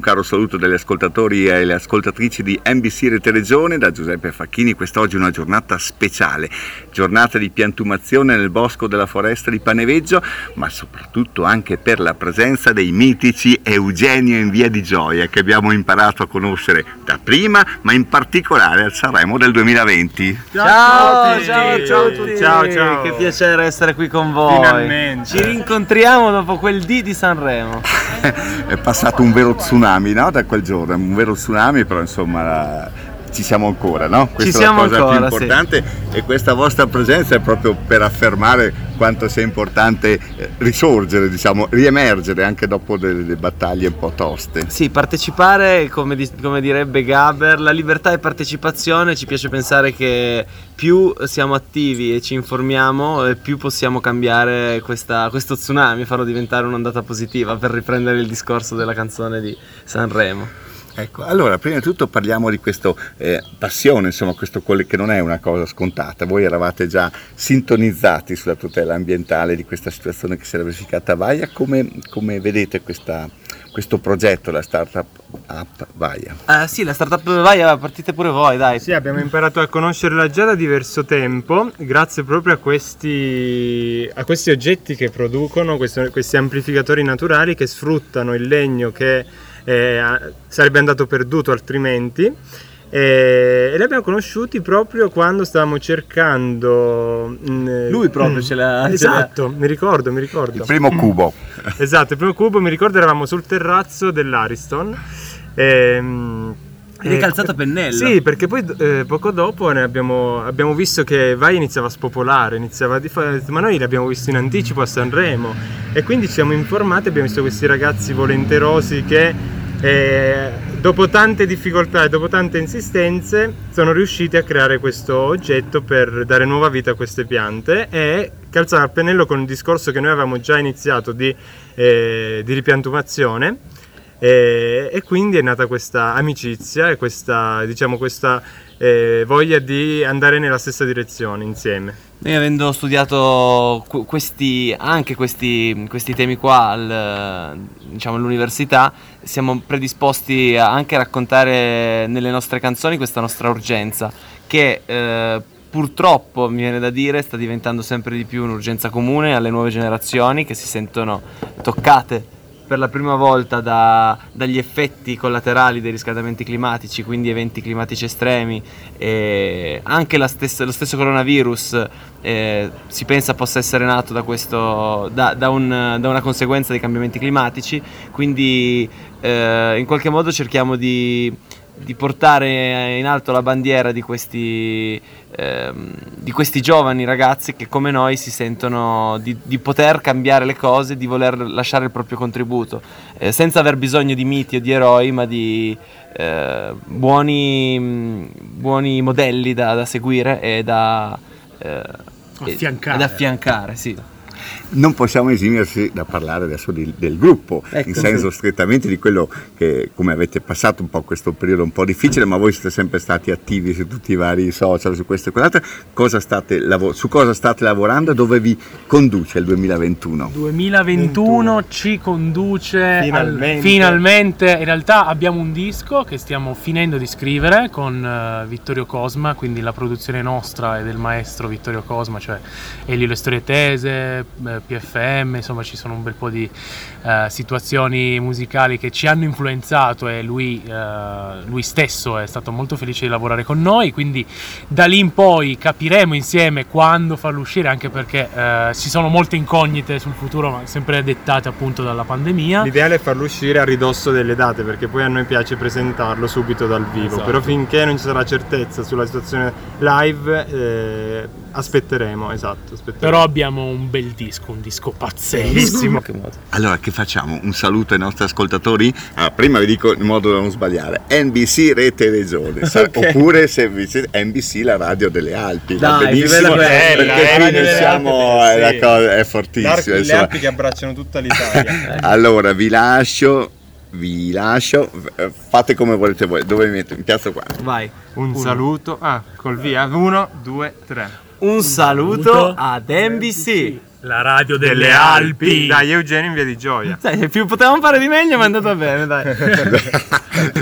caro saluto degli ascoltatori e le ascoltatrici di NBC Rete Regione da Giuseppe Facchini. Quest'oggi è una giornata speciale, giornata di piantumazione nel bosco della foresta di Paneveggio, ma soprattutto anche per la presenza dei mitici Eugenio in Via di Gioia, che abbiamo imparato a conoscere da prima, ma in particolare al Sanremo del 2020. Ciao a tutti! Ciao. Che piacere essere qui con voi. Finalmente. Ci rincontriamo dopo quel D di Sanremo. È passato un vero tsunami, no? Da quel giorno, un vero tsunami, però insomma ci siamo ancora, no? Questa è la cosa più importante, sì. E questa vostra presenza è proprio per affermare quanto sia importante risorgere, diciamo, riemergere anche dopo delle battaglie un po' toste. Sì, partecipare, come direbbe Gaber, la libertà è partecipazione. Ci piace pensare che più siamo attivi e ci informiamo, più possiamo cambiare questo tsunami, farlo diventare un'ondata positiva, per riprendere il discorso della canzone di Sanremo. Ecco, allora prima di tutto parliamo di questa passione, insomma, questo che non è una cosa scontata. Voi eravate già sintonizzati sulla tutela ambientale di questa situazione che si era verificata a Vaia. Come vedete questo progetto, la Startup App Vaia? Sì, la Startup Vaia, partite pure voi, dai. Sì, abbiamo imparato a conoscerla già da diverso tempo, grazie proprio a questi oggetti che producono, questi amplificatori naturali che sfruttano il legno che sarebbe andato perduto altrimenti, e li abbiamo conosciuti proprio quando stavamo cercando lui proprio esatto, mi ricordo il primo cubo. Esatto, il primo cubo, mi ricordo, eravamo sul terrazzo dell'Ariston ricalzato a pennello. Sì, perché poi poco dopo abbiamo visto che Vai iniziava a spopolare, ma noi l'abbiamo visto in anticipo a Sanremo, e quindi ci siamo informati, abbiamo visto questi ragazzi volenterosi che dopo tante difficoltà e dopo tante insistenze sono riusciti a creare questo oggetto per dare nuova vita a queste piante e calzare a pennello con il discorso che noi avevamo già iniziato di ripiantumazione. E quindi è nata questa amicizia e questa voglia di andare nella stessa direzione insieme. Noi, avendo studiato questi temi qua all'università, siamo predisposti anche a raccontare nelle nostre canzoni questa nostra urgenza, che purtroppo, mi viene da dire, sta diventando sempre di più un'urgenza comune alle nuove generazioni, che si sentono toccate per la prima volta dagli effetti collaterali dei riscaldamenti climatici, quindi eventi climatici estremi, e anche lo stesso coronavirus si pensa possa essere nato da una conseguenza dei cambiamenti climatici. Quindi in qualche modo cerchiamo di portare in alto la bandiera di questi giovani ragazzi che, come noi, si sentono di poter cambiare le cose, di voler lasciare il proprio contributo, senza aver bisogno di miti o di eroi, ma di buoni modelli da seguire e da affiancare, sì. Non possiamo esimersi da parlare adesso del gruppo, ecco, in senso strettamente di quello che, come avete passato un po' questo periodo un po' difficile, ma voi siete sempre stati attivi su tutti i vari social, su questo e quell'altro. Su cosa state lavorando e dove vi conduce il 2021? 2021 ci conduce finalmente. In realtà abbiamo un disco che stiamo finendo di scrivere con Vittorio Cosma, quindi la produzione nostra e del maestro Vittorio Cosma, cioè Elio Le Storie Tese, PFM, insomma ci sono un bel po' di situazioni musicali che ci hanno influenzato, e lui stesso è stato molto felice di lavorare con noi, quindi da lì in poi capiremo insieme quando farlo uscire, anche perché ci sono molte incognite sul futuro, ma sempre dettate appunto dalla pandemia. L'ideale è farlo uscire a ridosso delle date, perché poi a noi piace presentarlo subito dal vivo, esatto. Però finché non ci sarà certezza sulla situazione live aspetteremo. Però abbiamo un bel disco, un disco pazzesco. Allora, che facciamo? Un saluto ai nostri ascoltatori. Prima vi dico in modo da non sbagliare: NBC Rete Regione, okay. Oppure se NBC la radio delle Alpi. Dai, benissimo, perché qui noi siamo, sì. La cosa è fortissima. Le Alpi che abbracciano tutta l'Italia. Allora vi lascio, fate come volete voi. Dove mi metto? In piazza qua. Vai. Un saluto. Col via. 1, 2, 3. Un saluto ad NBC. La radio delle Alpi. Dai, Eugenio in via di Gioia. Potevamo fare di meglio, ma è andata bene, dai.